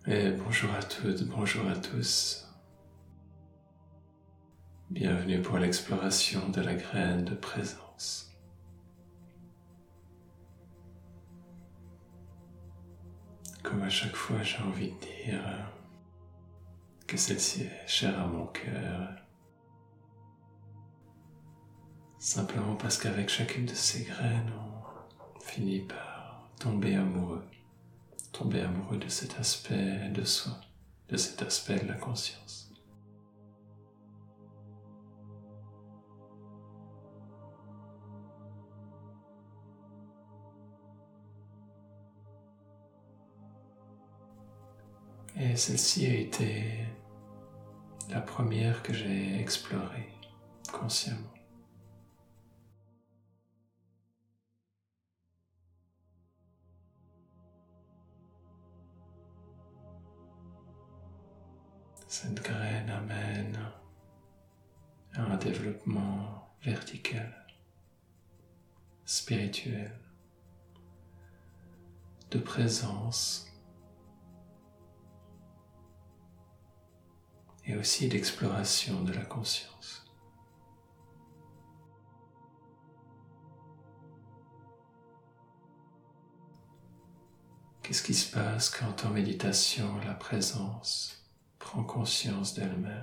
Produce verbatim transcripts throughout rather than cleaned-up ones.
Et bonjour à toutes, bonjour à tous. Bienvenue pour l'exploration de la graine de présence. Comme à chaque fois, j'ai envie de dire que celle-ci est chère à mon cœur. Simplement parce qu'avec chacune de ces graines, on finit par tomber amoureux. Tomber amoureux de cet aspect de soi, de cet aspect de la conscience. Et celle-ci a été la première que j'ai explorée consciemment. Cette graine amène à un développement vertical, spirituel, de présence et aussi d'exploration de la conscience. Qu'est-ce qui se passe quand en méditation la présence prend conscience d'elle-même?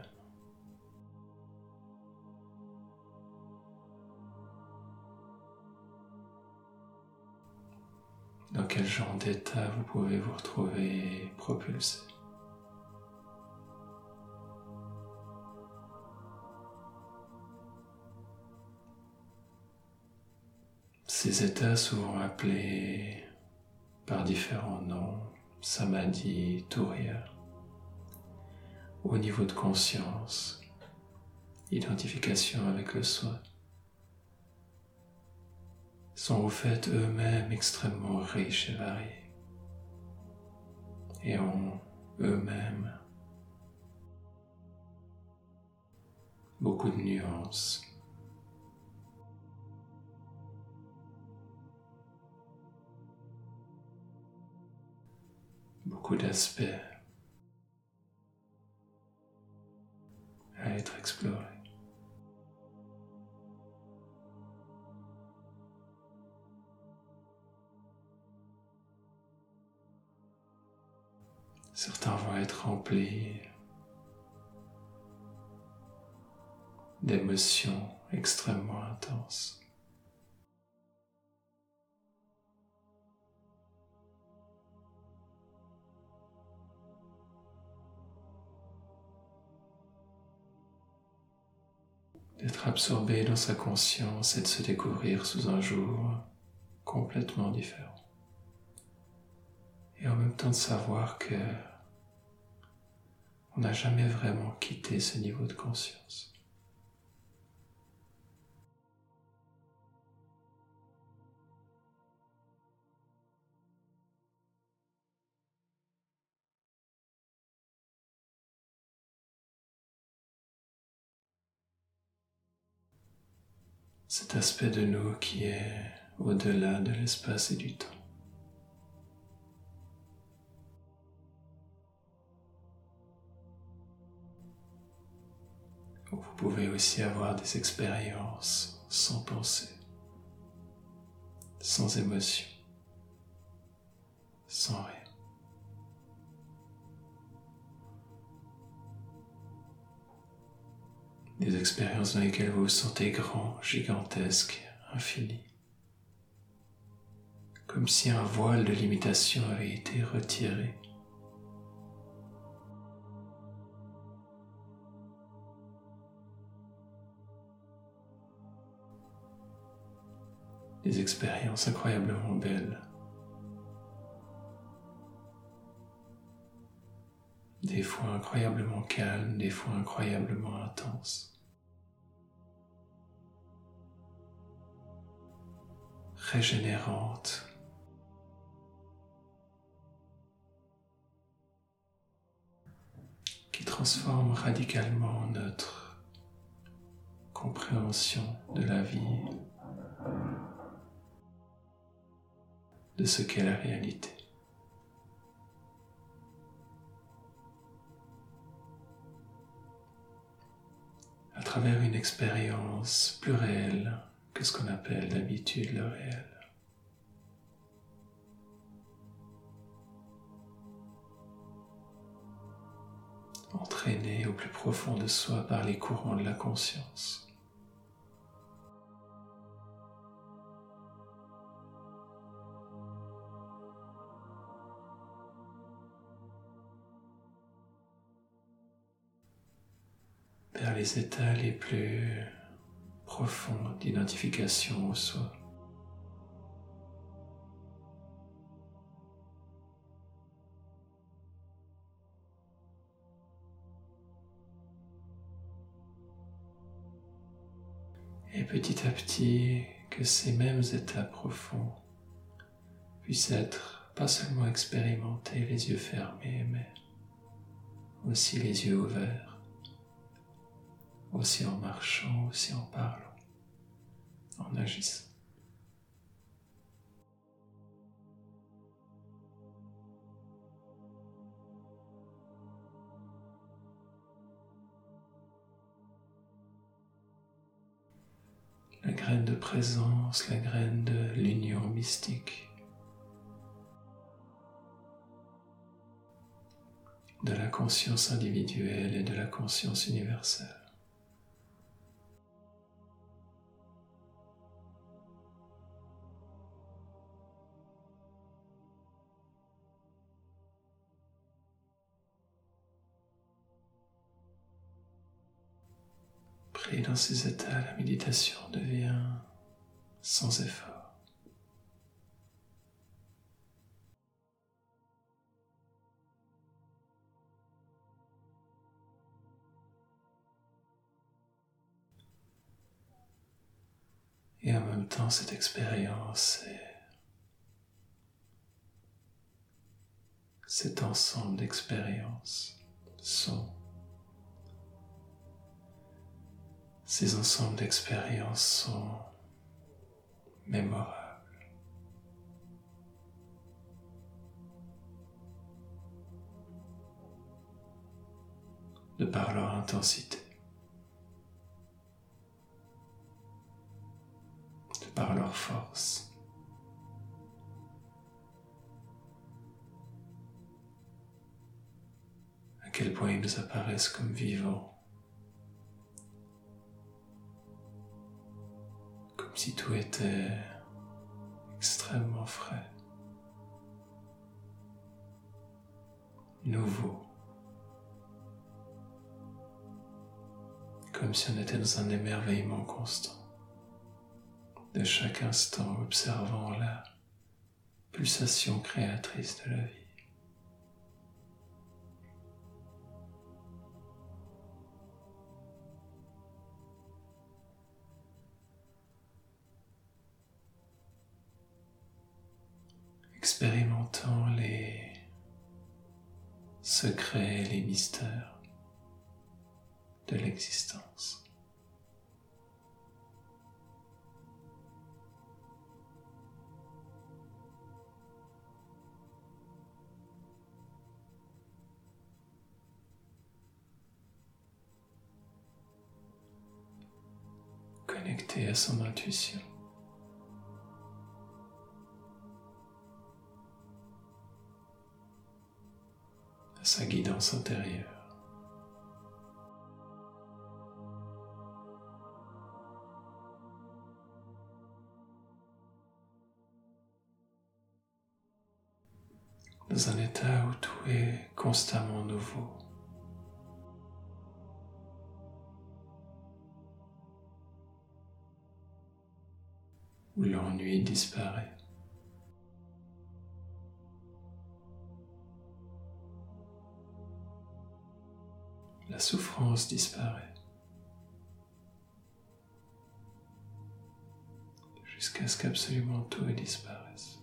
Dans quel genre d'état vous pouvez vous retrouver propulsé? Ces états souvent appelés par différents noms, samadhi, turiya, au niveau de conscience, identification avec le soi, sont au fait eux-mêmes extrêmement riches et variés, et ont eux-mêmes beaucoup de nuances, beaucoup d'aspects à être explorés. Certains vont être remplis d'émotions extrêmement intenses. D'être absorbé dans sa conscience et de se découvrir sous un jour complètement différent. Et en même temps de savoir que on n'a jamais vraiment quitté ce niveau de conscience. Cet aspect de nous qui est au-delà de l'espace et du temps. Vous pouvez aussi avoir des expériences sans pensée, sans émotion, sans rien. Des expériences dans lesquelles vous vous sentez grand, gigantesque, infini. Comme si un voile de limitation avait été retiré. Des expériences incroyablement belles. Des fois incroyablement calmes, des fois incroyablement intenses. Régénérantes. Qui transforment radicalement notre compréhension de la vie, de ce qu'est la réalité. travers une expérience plus réelle que ce qu'on appelle d'habitude le réel. Entraîné au plus profond de soi par les courants de la conscience. Vers les états les plus profonds d'identification au soi. Et petit à petit, que ces mêmes états profonds puissent être pas seulement expérimentés les yeux fermés, mais aussi les yeux ouverts, aussi en marchant, aussi en parlant, en agissant. La graine de présence, la graine de l'union mystique, de la conscience individuelle et de la conscience universelle. Pris dans ces états, la méditation devient sans effort. Et en même temps, cette expérience et cet ensemble d'expériences sont Ces ensembles d'expériences sont mémorables. De par leur intensité, de par leur force, à quel point ils nous apparaissent comme vivants, comme si tout était extrêmement frais, nouveau, comme si on était dans un émerveillement constant, de chaque instant observant la pulsation créatrice de la vie. Expérimentant les secrets et les mystères de l'existence. Connecté à son intuition. À sa guidance intérieure. Dans un état où tout est constamment nouveau. Où l'ennui disparaît. La souffrance disparaît. Jusqu'à ce qu'absolument tout disparaisse.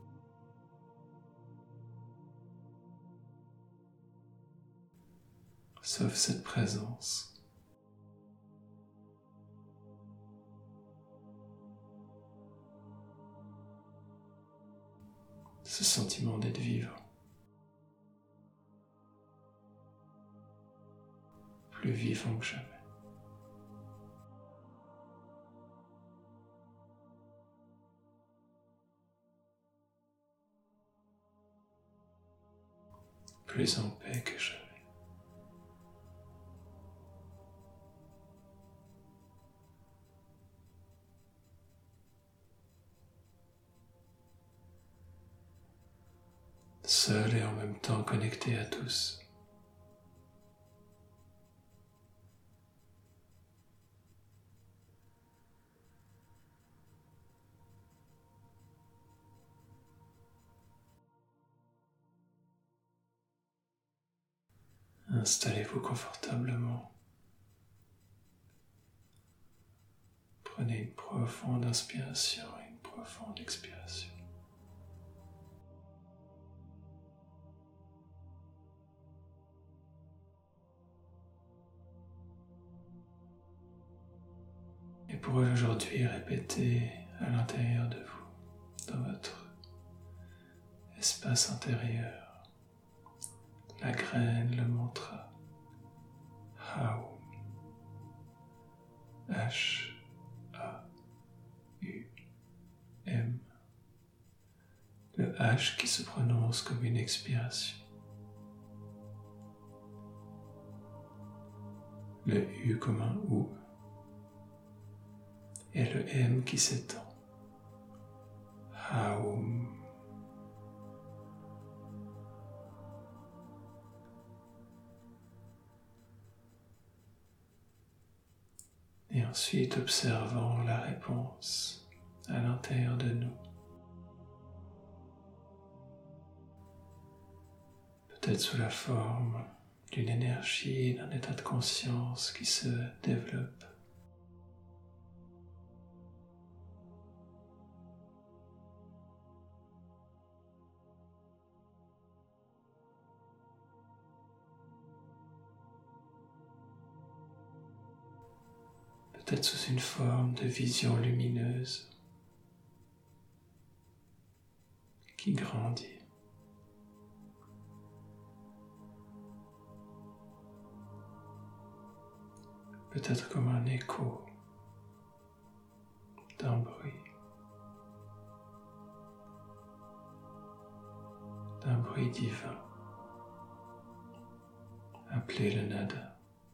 Sauf cette présence. Ce sentiment d'être vivant. Plus vivant que jamais. plus en paix que jamais. Seul et en même temps connecté à tous. Installez-vous confortablement. Prenez une profonde inspiration et une profonde expiration. Et pour aujourd'hui, répétez à l'intérieur de vous, dans votre espace intérieur, la graine, le mantra Haum. H A U M. Le H qui se prononce comme une expiration. Le U comme un OU. Et le M qui s'étend. Haum. Et ensuite observant la réponse à l'intérieur de nous. Peut-être sous la forme d'une énergie, d'un état de conscience qui se développe. Peut-être sous une forme de vision lumineuse qui grandit. Peut-être comme un écho d'un bruit, d'un bruit divin, appelé le nada.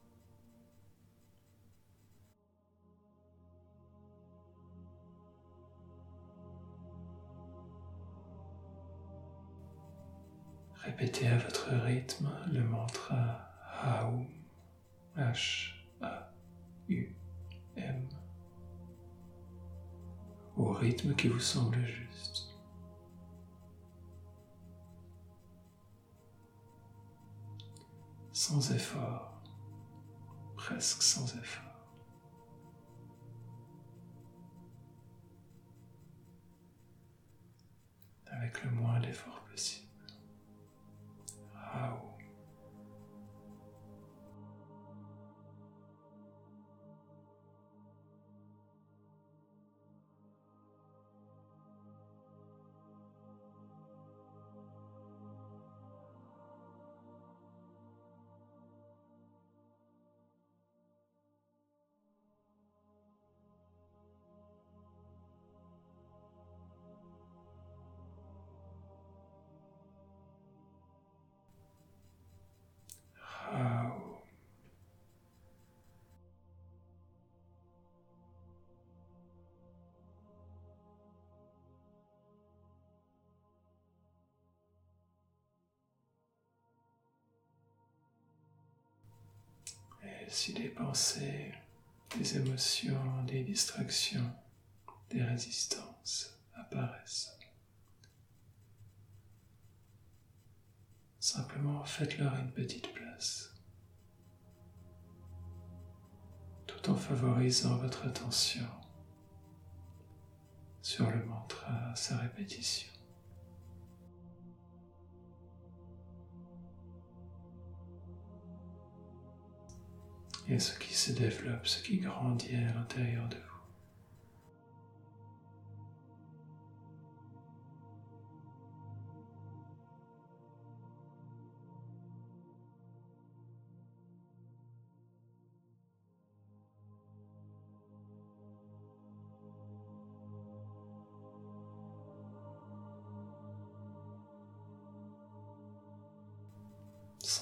Répétez à votre rythme le mantra Haum, H A U M, au rythme qui vous semble juste. Sans effort, presque sans effort. Avec le moins d'effort possible. Haum. Haum. Et si des pensées, des émotions, des distractions, des résistances apparaissent, simplement faites-leur une petite place, tout en favorisant votre attention sur le mantra, sa répétition. Et ce qui se développe, ce qui grandit à l'intérieur de vous.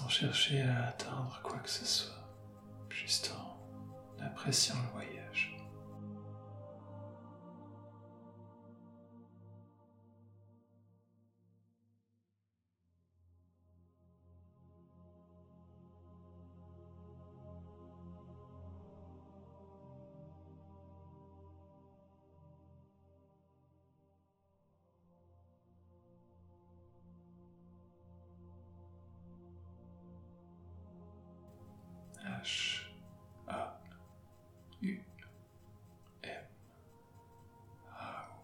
chercher à atteindre quoi que ce soit, juste en appréciant le voyage. H A U M A U.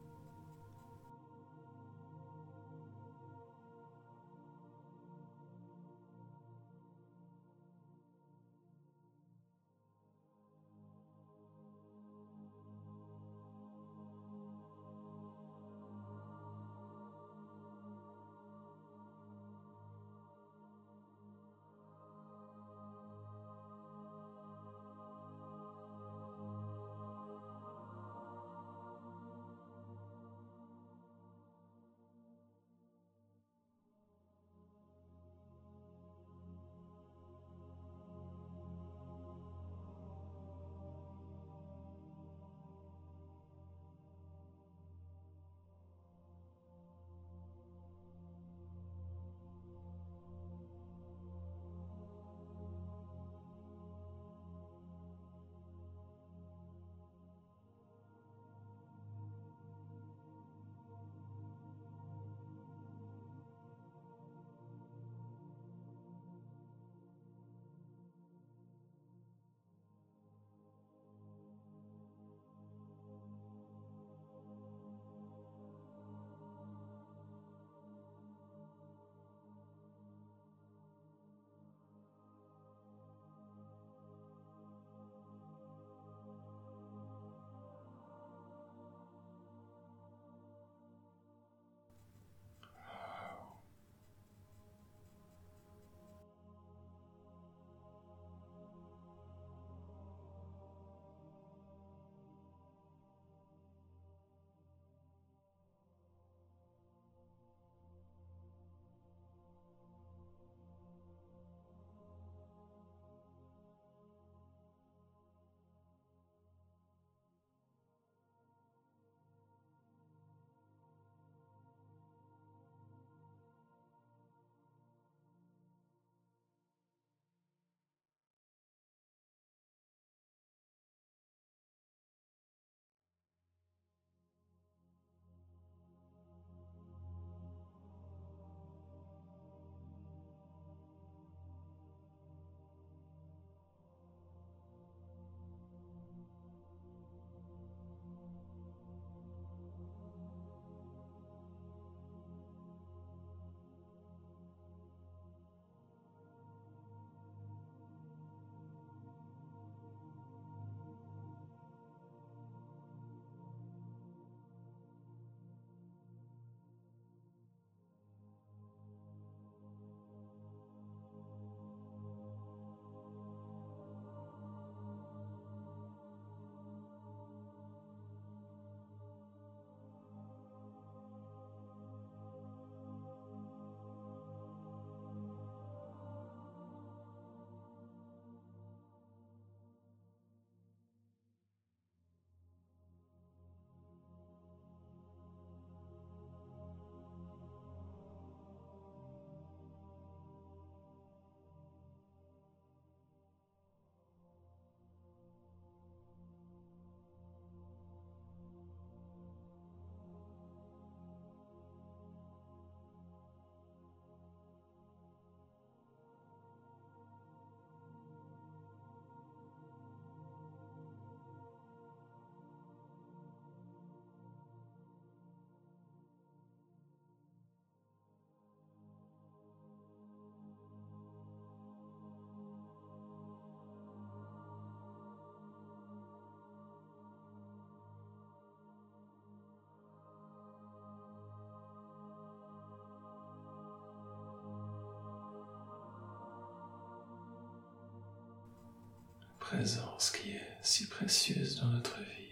Présence qui est si précieuse dans notre vie,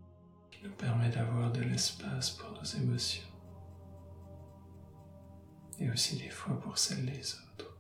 qui nous permet d'avoir de l'espace pour nos émotions et aussi des fois pour celles des autres.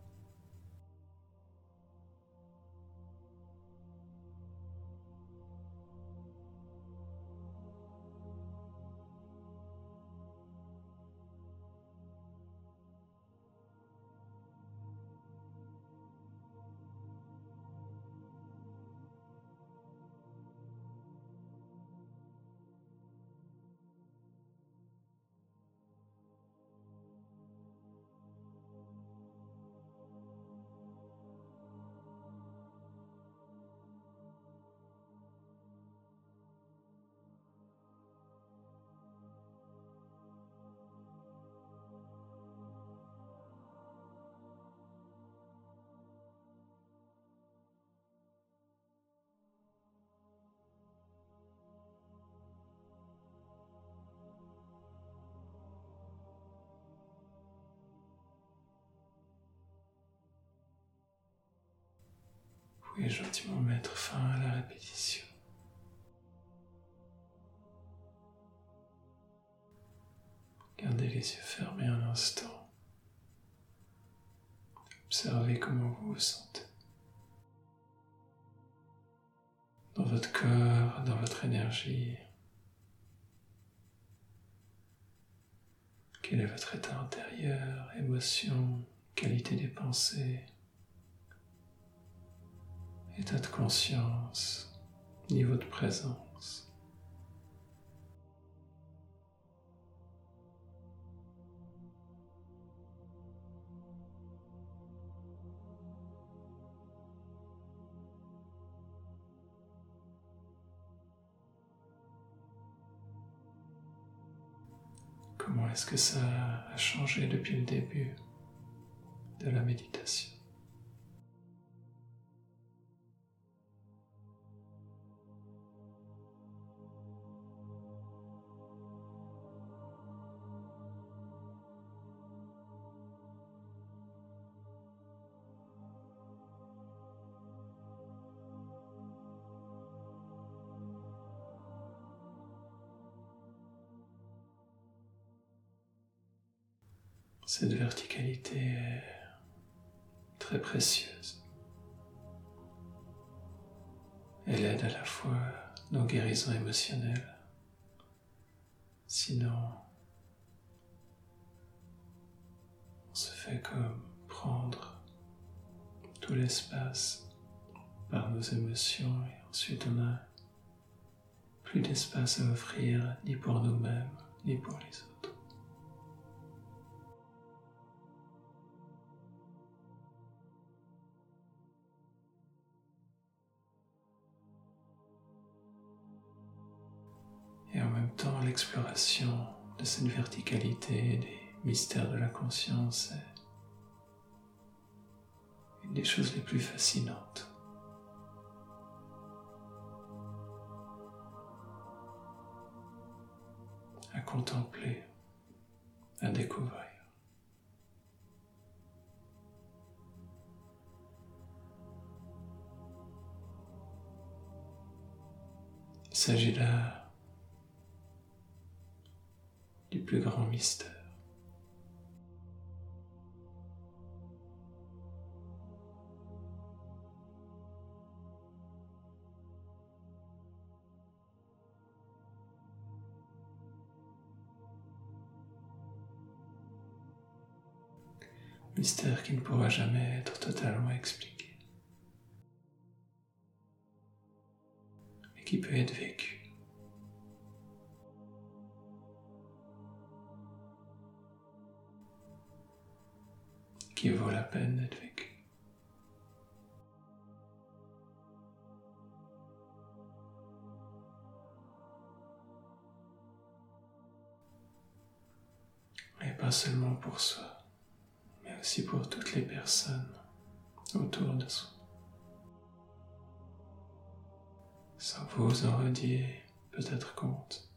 Vous pouvez gentiment mettre fin à la répétition. Gardez les yeux fermés un instant. Observez comment vous vous sentez. Dans votre corps, dans votre énergie. Quel est votre état intérieur, émotion, qualité des pensées, état de conscience, niveau de présence. Comment est-ce que ça a changé depuis le début de la méditation? Cette verticalité est très précieuse. Elle aide à la fois nos guérisons émotionnelles. Sinon, on se fait comme prendre tout l'espace par nos émotions et ensuite on n'a plus d'espace à offrir ni pour nous-mêmes ni pour les autres. Et en même temps, l'exploration de cette verticalité et des mystères de la conscience est une des choses les plus fascinantes. À contempler, à découvrir. Il s'agit là du plus grand mystère. Mystère qui ne pourra jamais être totalement expliqué, mais qui peut être vécu. Qui vaut la peine d'être vécu. Et pas seulement pour soi, mais aussi pour toutes les personnes autour de soi. Sans vous en rendiez peut-être compte.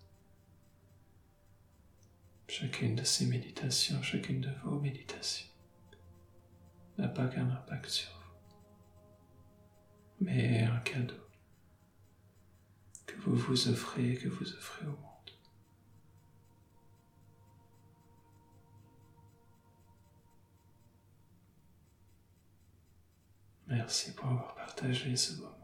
Chacune de ces méditations, chacune de vos méditations, n'a pas qu'un impact sur vous, mais un cadeau que vous vous offrez, que vous offrez au monde. Merci pour avoir partagé ce moment.